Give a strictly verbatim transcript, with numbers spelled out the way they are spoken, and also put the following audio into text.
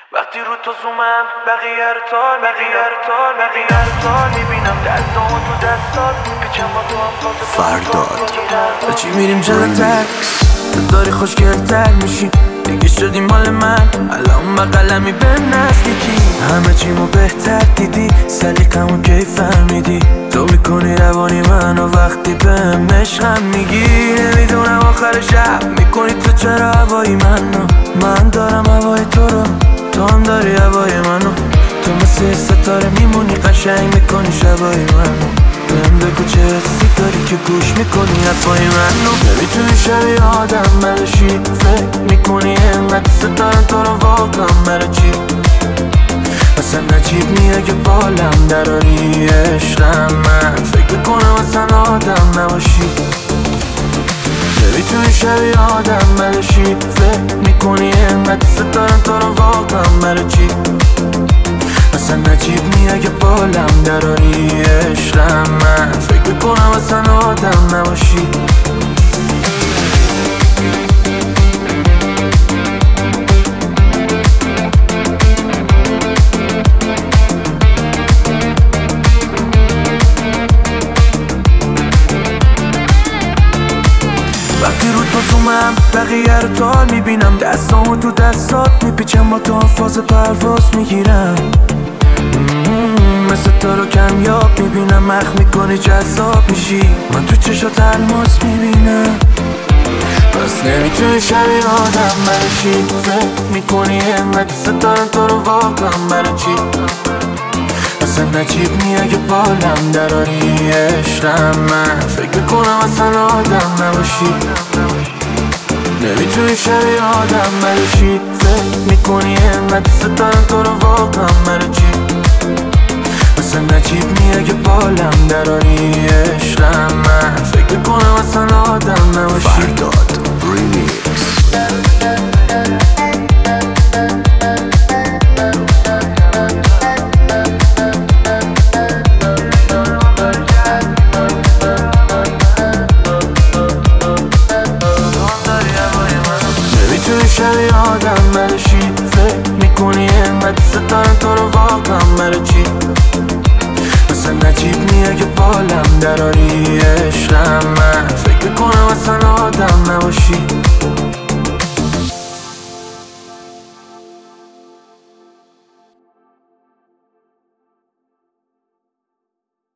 وقتی رو تو زومم بقیه رو تال بقیه رو تال بقیه رو تال میبینم دستامو تو دستات میپیچم با تو هم فاز فرداد بچی میریم جلو تکس تو داری خوشگلتر میشی دیگه شدی مال من الان با قلمی به نزدیکی همه چیمو بهتر دیدی سلیقمو کی فهمیدی تو میکنی روانی منو وقتی بهم عشقم میگی نمیدونم آخر شب میکنی تو چرا هوایی منو من دارم هوای تو رو تو هم داری هوای منو تو مثل ستاره میمونی قشنگ میکنی شبای منو بهم بگو چه حسی داری که گوش میکنی حرفای منو نمیتونی شبیه آدم بشی فکر میکنی اینقدر ستاره تو رو واقعا برای چی اصلا نجیب نیه اگه بالم دراری عشقم من فکر میکنم اصلا آدم نباشی نمیتونی شبیه آدم بشی فکر میکنی اینقدر ستاره تو رو واقعا برای چی اصلا نجیب نیه اگه بالم دراری عشقم من فکر میکنم اصلا آدم نباشی وقتی رو تو زومم بقیه رو تال میبینم دستامو تو دستات میپیچم با تو هم فاز پرواز میگیرم مثل تو رو کمیاب میبینم مخ میکنی جذاب میشی من تو چشات الماس میبینم پس نمیتونی شبیه آدم بشی فکر میکنی اینقدر ستاره تو رو واقعا برای چی اصلا نجیب نیه اگه بالم دراری عشقم من فکر میکنم اصلا آدم نباشی نمیتونی شبیه آدم بشی فکر میکنی اینقدر ستاره تو رو واقعا برای چی اصلا نجیب نیه اگه بالم دراری عشقم من فکر میکنم اصلا آدم نباشی فرداد ریمیکس نمیتونی شبیه آدم بشی فکر میکنی اینقدر ستاره تو رو واقعا برای چی اصلا نجیب نیه اگه بالم دراری عشقم من فکر میکنم اصلا آدم نباشی